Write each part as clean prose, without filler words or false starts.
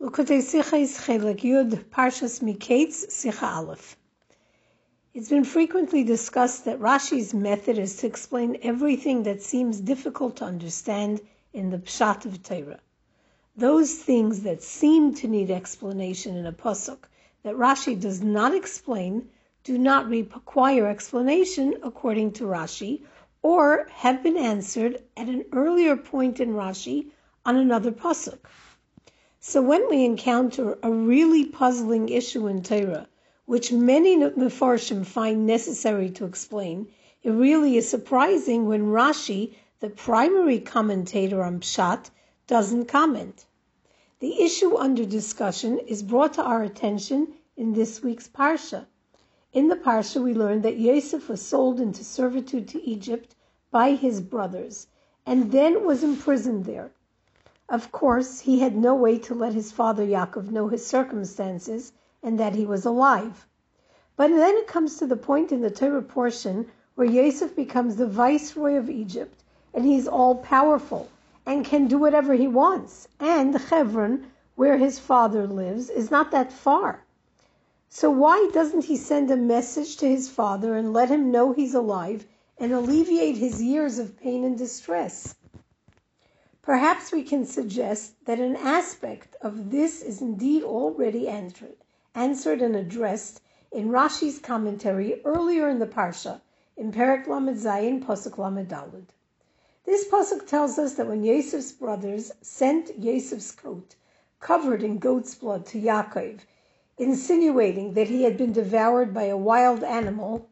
Likutei Sichos Chelek Yud Parshas Miketz Sicha Aleph. It's been frequently discussed that Rashi's method is to explain everything that seems difficult to understand in the Pshat of Torah. Those things that seem to need explanation in a pasuk that Rashi does not explain do not require explanation according to Rashi, or have been answered at an earlier point in Rashi on another pasuk. So when we encounter a really puzzling issue in Torah, which many Mefarshim find necessary to explain, it really is surprising when Rashi, the primary commentator on Pshat, doesn't comment. The issue under discussion is brought to our attention in this week's Parsha. In the Parsha, we learned that Yosef was sold into servitude to Egypt by his brothers, and then was imprisoned there. Of course, he had no way to let his father Yaakov know his circumstances and that he was alive. But then it comes to the point in the Torah portion where Yosef becomes the viceroy of Egypt, and he's all-powerful and can do whatever he wants. And Hebron, where his father lives, is not that far. So why doesn't he send a message to his father and let him know he's alive and alleviate his years of pain and distress? Perhaps we can suggest that an aspect of this is indeed already answered and addressed in Rashi's commentary earlier in the Parsha, in Perek Lamed Zayin, Pasuk Lamed Daled. This Pasuk tells us that when Yosef's brothers sent Yosef's coat covered in goat's blood to Yaakov, insinuating that he had been devoured by a wild animal,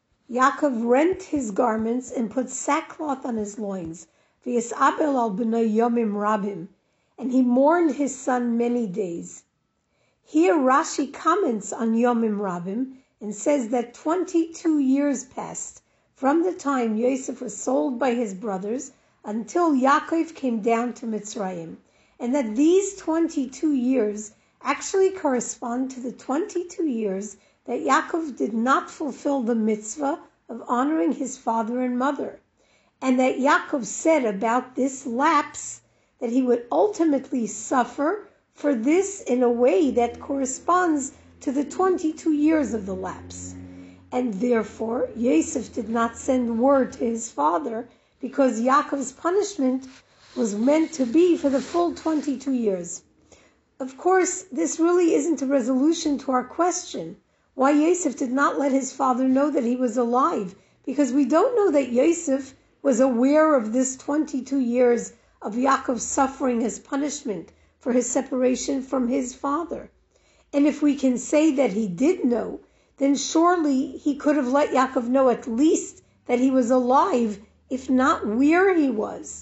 Yaakov rent his garments and put sackcloth on his loins, V'yisabel al b'nai yomim rabim, and he mourned his son many days. Here Rashi comments on Yomim Rabim and says that 22 years passed from the time Yosef was sold by his brothers until Yaakov came down to Mitzrayim, and that these 22 years actually correspond to the 22 years that Yaakov did not fulfill the mitzvah of honoring his father and mother, and that Yaakov said about this lapse that he would ultimately suffer for this in a way that corresponds to the 22 years of the lapse. And therefore, Yosef did not send word to his father because Yaakov's punishment was meant to be for the full 22 years. Of course, this really isn't a resolution to our question, why Yosef did not let his father know that he was alive, because we don't know that Yosef was aware of this 22 years of Yaakov's suffering as punishment for his separation from his father. And if we can say that he did know, then surely he could have let Yaakov know at least that he was alive, if not where he was.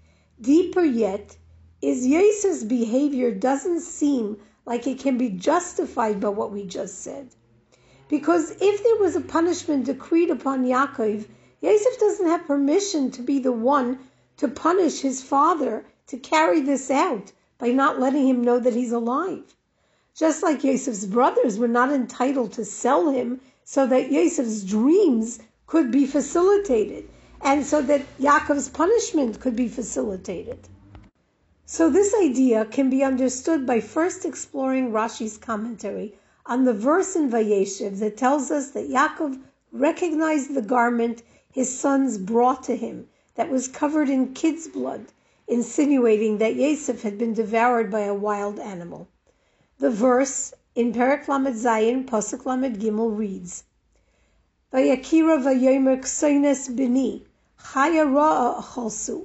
Deeper yet, is Yosef's behavior doesn't seem like it can be justified by what we just said. Because if there was a punishment decreed upon Yaakov, Yosef doesn't have permission to be the one to punish his father to carry this out by not letting him know that he's alive. Just like Yosef's brothers were not entitled to sell him so that Yosef's dreams could be facilitated and so that Yaakov's punishment could be facilitated. So this idea can be understood by first exploring Rashi's commentary on the verse in Vayeshev that tells us that Yaakov recognized the garment his sons brought to him that was covered in kid's blood, insinuating that Yosef had been devoured by a wild animal. The verse in Perek Lamed Zayin, Pasuk Lamed Gimel reads, Vayakira vayomer ksoines bini, chaya ra'a achalsu,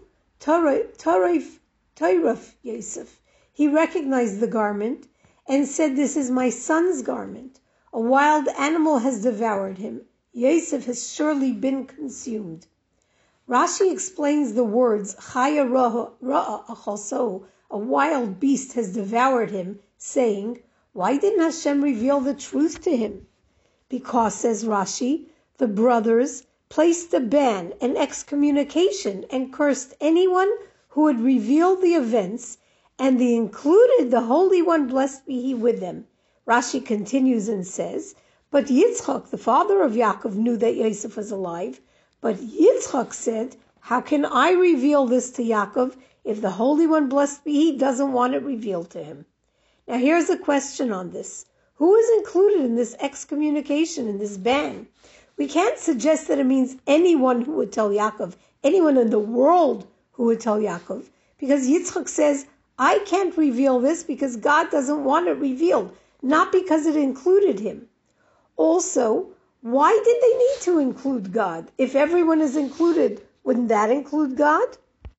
toiraf Yosef. He recognized the garment and said, this is my son's garment. A wild animal has devoured him. Yosef has surely been consumed. Rashi explains the words, Chaya ra'a achalso, a wild beast has devoured him, saying, why didn't Hashem reveal the truth to him? Because, says Rashi, the brothers placed a ban, an excommunication, and cursed anyone who would reveal the events, and they included the Holy One, blessed be He, with them. Rashi continues and says, but Yitzchak, the father of Yaakov, knew that Yosef was alive. But Yitzchak said, how can I reveal this to Yaakov if the Holy One, blessed be He, doesn't want it revealed to him? Now here's a question on this. Who is included in this excommunication, in this ban? We can't suggest that it means anyone who would tell Yaakov, anyone in the world who would tell Yaakov, because Yitzchak says, I can't reveal this because God doesn't want it revealed, not because it included him. Also, why did they need to include God? If everyone is included, wouldn't that include God?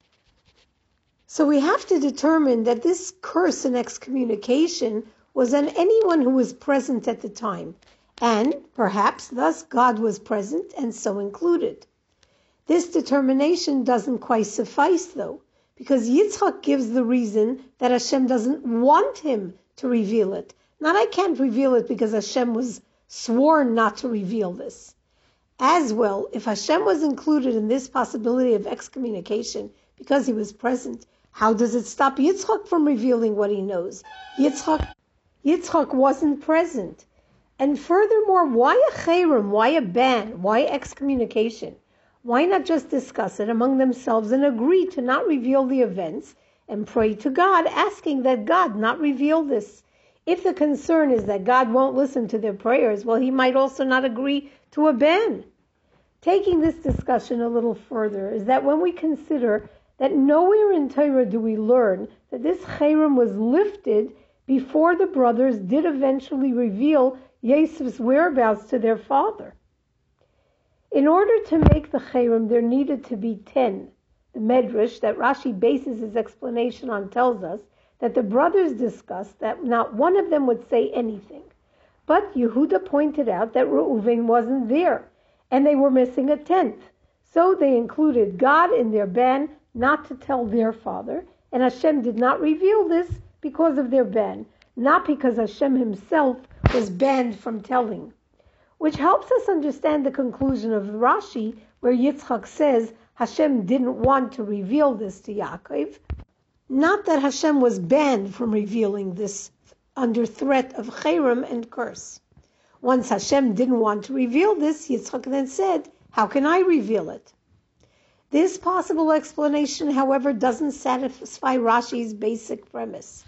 So we have to determine that this curse and excommunication was on anyone who was present at the time, and perhaps thus God was present and so included. This determination doesn't quite suffice though, because Yitzchak gives the reason that Hashem doesn't want him to reveal it. Not I can't reveal it because Hashem was sworn not to reveal this. As well, if Hashem was included in this possibility of excommunication because he was present, how does it stop Yitzchak from revealing what he knows? Yitzchak wasn't present. And furthermore, why a cherem? Why a ban? Why excommunication? Why not just discuss it among themselves and agree to not reveal the events and pray to God, asking that God not reveal this? If the concern is that God won't listen to their prayers, well, he might also not agree to a ban. Taking this discussion a little further is that when we consider that nowhere in Torah do we learn that this cherem was lifted before the brothers did eventually reveal Yosef's whereabouts to their father. In order to make the cherem, there needed to be 10. The Medrash that Rashi bases his explanation on tells us that the brothers discussed that not one of them would say anything. But Yehuda pointed out that Reuven wasn't there, and they were missing a 10th. So they included God in their ban not to tell their father, and Hashem did not reveal this because of their ban, not because Hashem himself was banned from telling. Which helps us understand the conclusion of Rashi, where Yitzchak says Hashem didn't want to reveal this to Yaakov. Not that Hashem was banned from revealing this under threat of cherem and curse. Once Hashem didn't want to reveal this, Yitzchak then said, how can I reveal it? This possible explanation, however, doesn't satisfy Rashi's basic premise.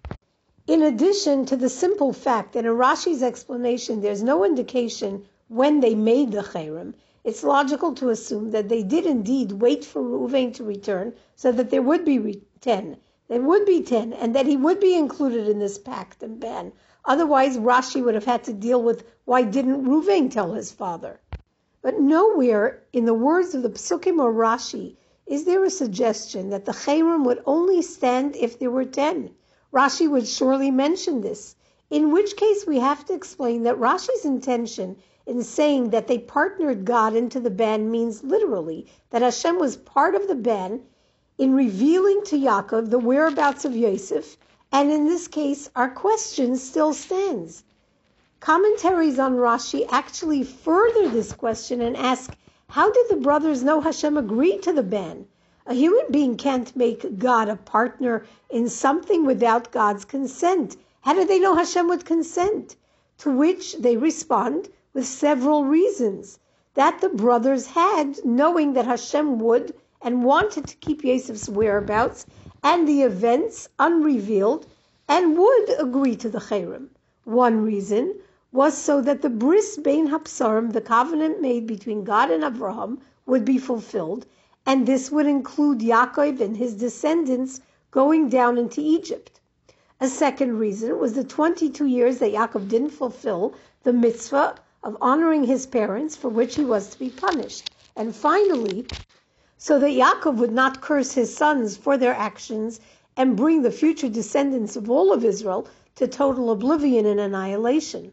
In addition to the simple fact that in Rashi's explanation there's no indication when they made the cherem, it's logical to assume that they did indeed wait for Reuven to return so that there would be 10. There would be 10, and that he would be included in this pact and ban. Otherwise, Rashi would have had to deal with why didn't Reuven tell his father. But nowhere in the words of the Psukim or Rashi is there a suggestion that the cherem would only stand if there were 10. Rashi would surely mention this, in which case we have to explain that Rashi's intention in saying that they partnered God into the ban means literally that Hashem was part of the ban in revealing to Yaakov the whereabouts of Yosef, and in this case our question still stands. Commentaries on Rashi actually further this question and ask, how did the brothers know Hashem agreed to the ban? A human being can't make God a partner in something without God's consent. How did they know Hashem would consent? To which they respond with several reasons that the brothers had, knowing that Hashem would and wanted to keep Yosef's whereabouts and the events unrevealed and would agree to the cherem. One reason was so that the bris bein hapsarim, the covenant made between God and Avraham, would be fulfilled, and this would include Yaakov and his descendants going down into Egypt. A second reason was the 22 years that Yaakov didn't fulfill the mitzvah of honoring his parents, for which he was to be punished. And finally, so that Yaakov would not curse his sons for their actions and bring the future descendants of all of Israel to total oblivion and annihilation.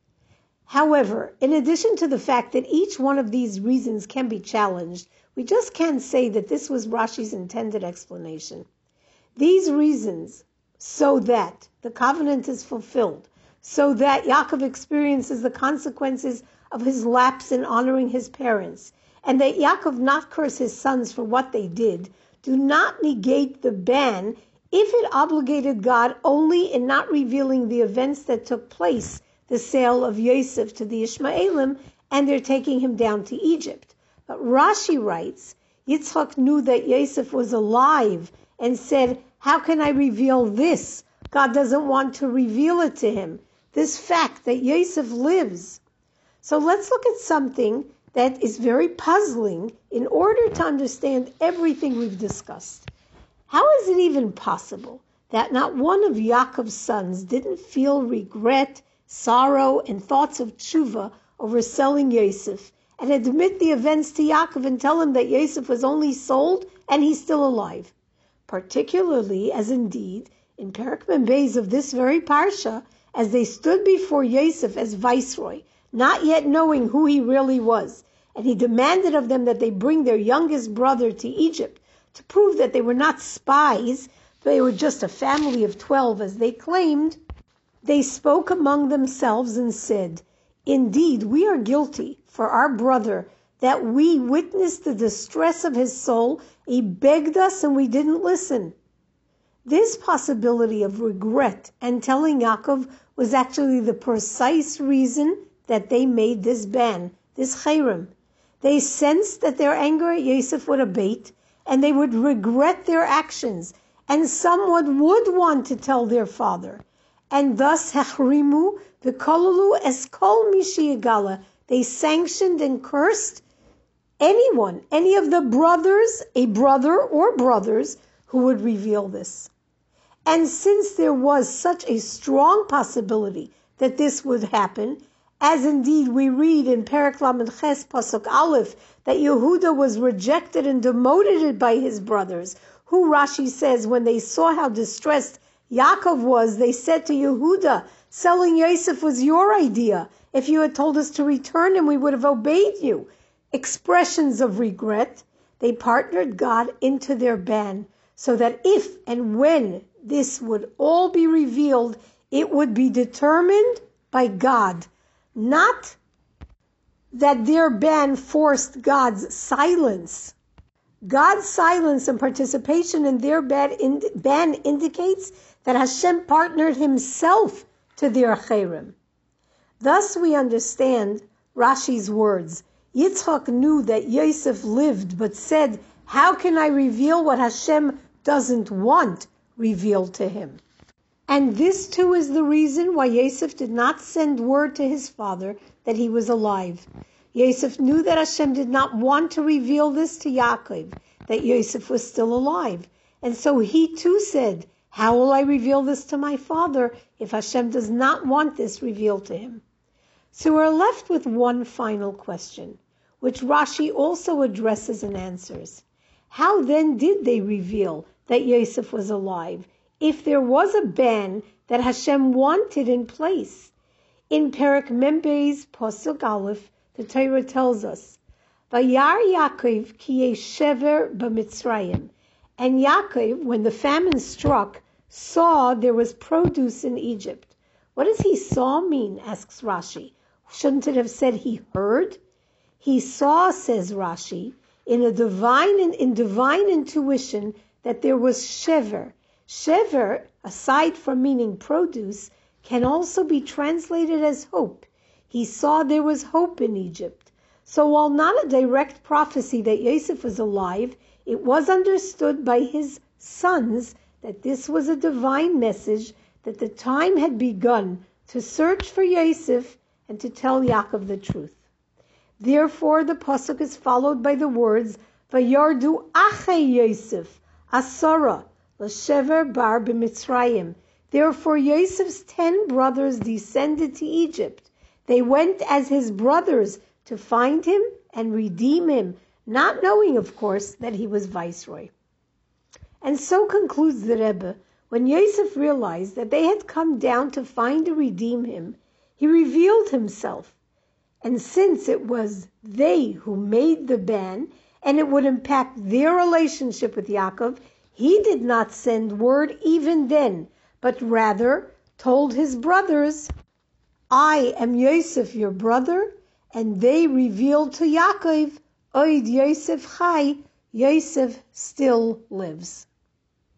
However, in addition to the fact that each one of these reasons can be challenged, we just can't say that this was Rashi's intended explanation. These reasons, so that the covenant is fulfilled, so that Yaakov experiences the consequences of his lapse in honoring his parents, and that Yaakov not curse his sons for what they did, do not negate the ban if it obligated God only in not revealing the events that took place, the sale of Yosef to the Ishmaelim and their taking him down to Egypt. But Rashi writes, Yitzchak knew that Yosef was alive and said, how can I reveal this? God doesn't want to reveal it to him. This fact that Yosef lives. So let's look at something that is very puzzling in order to understand everything we've discussed. How is it even possible that not one of Yaakov's sons didn't feel regret, sorrow, and thoughts of tshuva over selling Yosef, and admit the events to Yaakov and tell him that Yosef was only sold and he's still alive? Particularly as indeed, in Perek Mem Beis of this very parsha, as they stood before Yosef as viceroy, not yet knowing who he really was, and he demanded of them that they bring their youngest brother to Egypt to prove that they were not spies, they were just a family of 12 as they claimed. They spoke among themselves and said, "Indeed, we are guilty for our brother, that we witnessed the distress of his soul. He begged us and we didn't listen." This possibility of regret and telling Yaakov was actually the precise reason that they made this ban, this cherem. They sensed that their anger at Yosef would abate and they would regret their actions, and someone would want to tell their father. And thus, hechrimu v'kololu es kol mi sheyigala, they sanctioned and cursed anyone, any of the brothers, a brother or brothers, who would reveal this. And since there was such a strong possibility that this would happen, as indeed we read in Perek Lamed Ches Pasuk Aleph that Yehuda was rejected and demoted by his brothers, who Rashi says when they saw how distressed Yaakov was, they said to Yehuda, "Selling Yosef was your idea. If you had told us to return him, we would have obeyed you." Expressions of regret. They partnered God into their ban, so that if and when this would all be revealed, it would be determined by God. Not that their ban forced God's silence. God's silence and participation in their ban indicates that Hashem partnered himself to their cherem. Thus we understand Rashi's words. Yitzchak knew that Yosef lived, but said, "How can I reveal what Hashem doesn't want revealed to him?" And this too is the reason why Yosef did not send word to his father that he was alive. Yosef knew that Hashem did not want to reveal this to Yaakov, that Yosef was still alive. And so he too said, "How will I reveal this to my father if Hashem does not want this revealed to him?" So we're left with one final question, which Rashi also addresses and answers. How then did they reveal that Yosef was alive, if there was a ban that Hashem wanted in place? In Perek Mem Beis Pasuk Aleph, the Torah tells us, "Vayar Yaakov ki yesh shever b'Mitzrayim." And Yaakov, when the famine struck, saw there was produce in Egypt. What does he saw mean, asks Rashi. Shouldn't it have said he heard? He saw, says Rashi, in divine intuition that there was shever. Shever, aside from meaning produce, can also be translated as hope. He saw there was hope in Egypt. So while not a direct prophecy that Yosef was alive, it was understood by his sons that this was a divine message, that the time had begun to search for Yosef and to tell Yaakov the truth. Therefore, the pasuk is followed by the words, "Vayardu achei Yosef, asara, l'shever bar b'Mitzrayim." Therefore, Yosef's 10 brothers descended to Egypt. They went as his brothers to find him and redeem him, not knowing, of course, that he was viceroy. And so concludes the Rebbe. When Yosef realized that they had come down to find and redeem him, he revealed himself. And since it was they who made the ban, and it would impact their relationship with Yaakov, he did not send word even then, but rather told his brothers, "I am Yosef, your brother," and they revealed to Yaakov, "Oid Yosef chai, Yosef still lives."